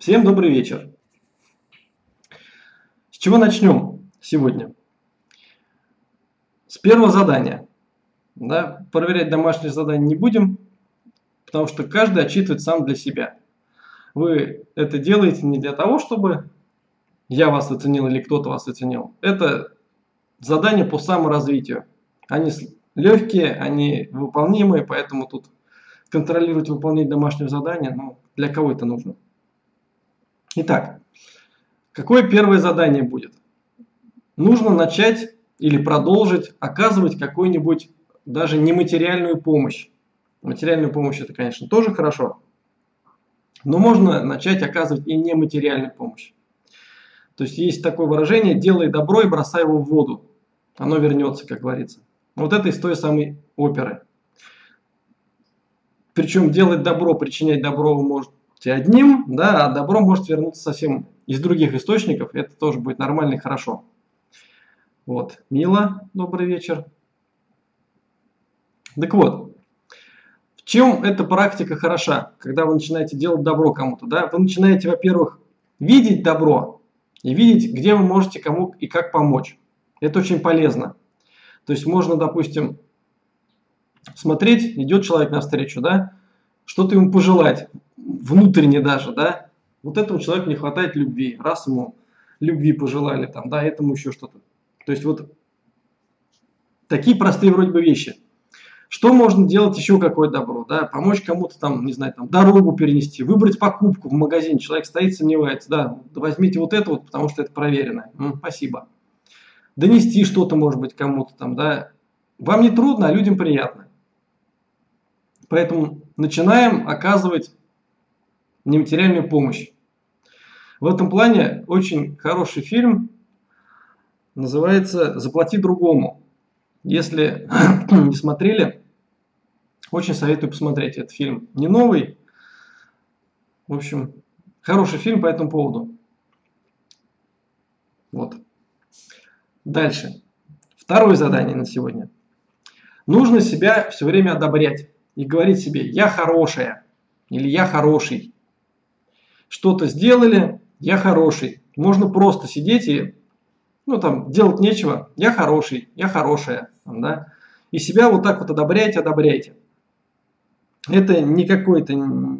Всем добрый вечер. С чего начнем сегодня? С первого задания. Да, проверять домашние задания не будем, потому что каждый отчитывает сам для себя. Вы это делаете не для того, чтобы я вас оценил или кто-то вас оценил. Это задания по саморазвитию. Они легкие, они выполнимые, поэтому тут контролировать выполнение домашнего задания, для кого это нужно. Итак, какое первое задание будет? Нужно начать или продолжить оказывать какую-нибудь даже нематериальную помощь. Материальную помощь это, конечно, тоже хорошо, но можно начать оказывать и нематериальную помощь. То есть есть такое выражение: делай добро и бросай его в воду. Оно вернется, как говорится. Вот это из той самой оперы. Причем делать добро, причинять добро вы можете одним, да, а добро может вернуться совсем из других источников. Это тоже будет нормально и хорошо. Вот, Мила, добрый вечер. Так вот, в чем эта практика хороша, когда вы начинаете делать добро кому-то, да? Вы начинаете, во-первых, видеть добро и видеть, где вы можете кому и как помочь. Это очень полезно. То есть можно, допустим, смотреть, идет человек навстречу, да, что-то ему пожелать, внутренне даже, да, вот этому человеку не хватает любви, раз ему любви пожелали, там, да, этому еще что-то. То есть вот такие простые вроде бы вещи. Что можно делать еще, какое добро, да, помочь кому-то там, не знаю, там, дорогу перенести, выбрать покупку в магазине, человек стоит, сомневается, да, возьмите вот это вот, потому что это проверено, спасибо. Донести что-то, может быть, кому-то там, да, вам не трудно, а людям приятно. Поэтому начинаем оказывать нематериальную помощь. В этом плане очень хороший фильм, называется «Заплати другому». Если не смотрели, очень советую посмотреть этот фильм. Не новый, в общем, хороший фильм по этому поводу. Вот. Дальше. Второе задание на сегодня. Нужно себя все время одобрять и говорить себе: я хорошая или я хороший. Что-то сделали, я хороший. Можно просто сидеть и, делать нечего. Я хороший, я хорошая. Да? И себя вот так вот одобряйте, одобряйте. Это не какой-то...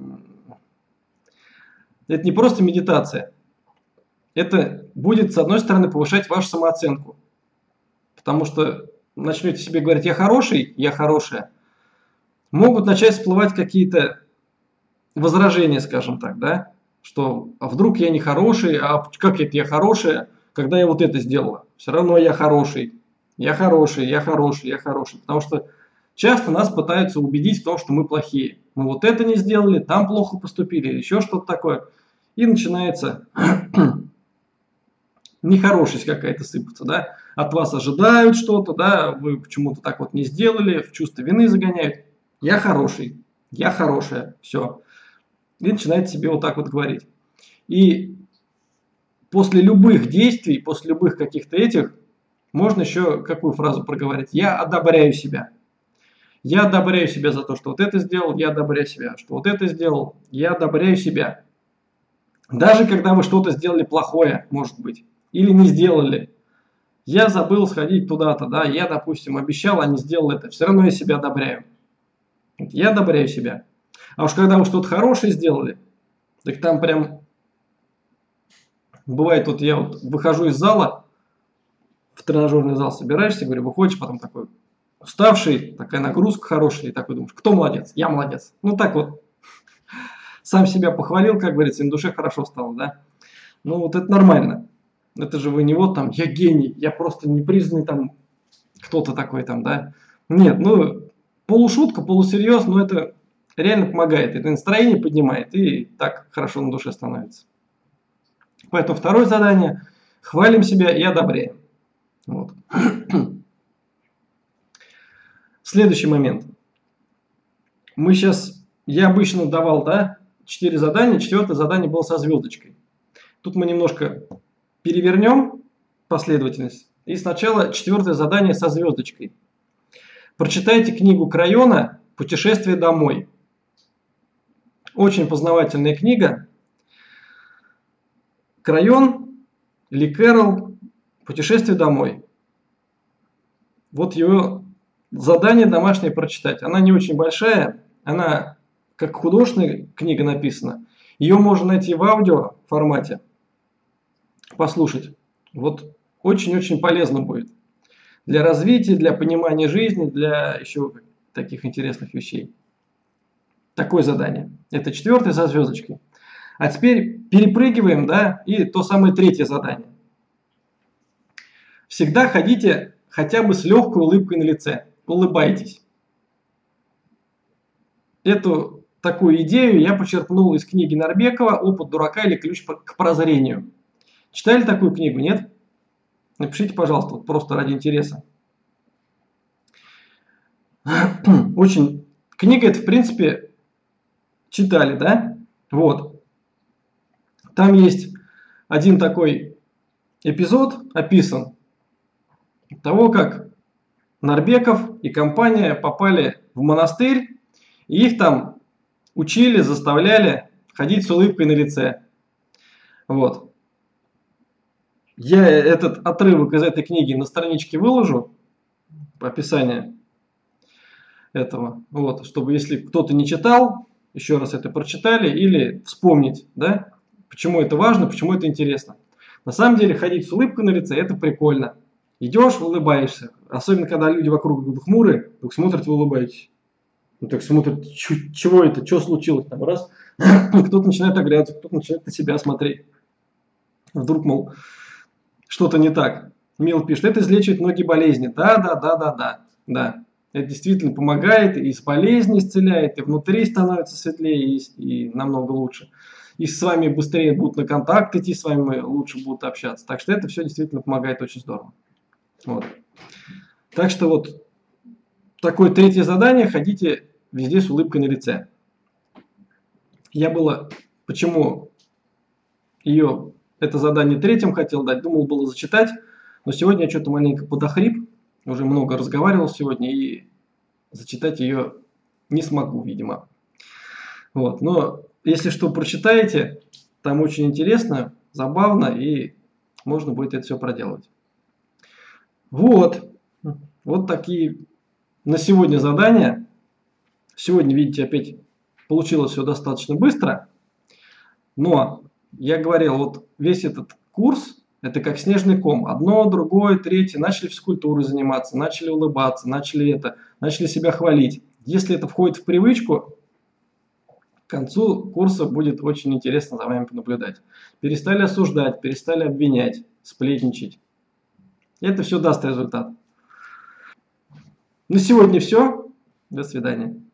Это не просто медитация. Это будет, с одной стороны, повышать вашу самооценку. Потому что начнете себе говорить: я хороший, я хорошая. Могут начать всплывать какие-то возражения, скажем так, да? Что, а вдруг я не хороший, а как это я хорошая, когда я вот это сделала? Все равно я хороший, я хороший, я хороший, я хороший. Потому что часто нас пытаются убедить в том, что мы плохие. Мы вот это не сделали, там плохо поступили, или еще что-то такое. И начинается нехорошесть какая-то сыпаться, да? От вас ожидают что-то, да? Вы почему-то так вот не сделали, в чувство вины загоняют. Я хороший, я хорошая, все. И начинаете себе вот так вот говорить. И после любых действий, после любых каких-то этих, можно еще какую фразу проговорить: я одобряю себя. Я одобряю себя за то, что вот это сделал, я одобряю себя, что вот это сделал, я одобряю себя. Даже когда вы что-то сделали плохое, может быть, или не сделали. Я забыл сходить туда-то, да, я, допустим, обещал, а не сделал это. Все равно я себя одобряю. Я одобряю себя. А уж когда вы что-то хорошее сделали, так там прям... Бывает, вот я вот выхожу из зала, в тренажерный зал собираешься, говорю, выходишь, потом такой уставший, такая нагрузка хорошая, и такой думаешь: кто молодец? Я молодец. Так вот, сам себя похвалил, как говорится, и на душе хорошо стало, да? Вот это нормально. Это же вы не вот там, я гений, я просто непризнанный там кто-то такой там, да? Нет, полушутка, полусерьез, но это реально помогает. Это настроение поднимает, и так хорошо на душе становится. Поэтому второе задание: хвалим себя и одобряем. Вот. Следующий момент. Я обычно давал, да, 4 задания, 4-е задание было со звездочкой. Тут мы немножко перевернем последовательность. И сначала 4-е задание со звездочкой. Прочитайте книгу Крайона «Путешествие домой». Очень познавательная книга. Крайон или Кэрол «Путешествие домой». Вот ее задание домашнее прочитать. Она не очень большая, она как художественная книга написана. Ее можно найти в аудио формате, послушать. Вот очень-очень полезно будет. Для развития, для понимания жизни, для еще таких интересных вещей. Такое задание. Это 4 со звездочкой. А теперь перепрыгиваем, да, и то самое 3 задание. Всегда ходите хотя бы с легкой улыбкой на лице. Улыбайтесь. Эту такую идею я почерпнул из книги Нарбекова «Опыт дурака или ключ к прозрению». Читали такую книгу, нет? Напишите, пожалуйста, вот просто ради интереса. Очень. Книга это, в принципе, читали, да? Вот. Там есть один такой эпизод описан того, как Нарбеков и компания попали в монастырь, и их там учили, заставляли ходить с улыбкой на лице. Вот. Я этот отрывок из этой книги на страничке выложу, описание этого, вот, чтобы если кто-то не читал, еще раз это прочитали или вспомнить, да, почему это важно, почему это интересно. На самом деле ходить с улыбкой на лице это прикольно. Идешь, улыбаешься, особенно когда люди вокруг хмурые, вдруг смотрят, вы улыбаетесь. Ну, так смотрят, чего это, что случилось, там раз, кто-то начинает оглядываться, кто-то начинает на себя смотреть. Вдруг, мол, что-то не так. Мил пишет, это излечивает многие болезни. Да. Это действительно помогает, и из болезней исцеляет, и внутри становится светлее, и намного лучше. И с вами быстрее будут на контакт идти, с вами лучше будут общаться. Так что это все действительно помогает очень здорово. Вот. Так что вот такое 3 задание, ходите везде с улыбкой на лице. Я было, почему это задание 3 хотел дать, думал было зачитать, но сегодня я что-то маленько подохрип, уже много разговаривал сегодня, и зачитать ее не смогу, видимо. Вот. Но если что, прочитаете, там очень интересно, забавно, и можно будет это все проделать. Вот такие на сегодня задания. Сегодня, видите, опять получилось все достаточно быстро, но я говорил, вот весь этот курс, это как снежный ком. Одно, другое, третье. Начали физкультурой заниматься, начали улыбаться, начали себя хвалить. Если это входит в привычку, к концу курса будет очень интересно за вами понаблюдать. Перестали осуждать, перестали обвинять, сплетничать. Это все даст результат. На сегодня все. До свидания.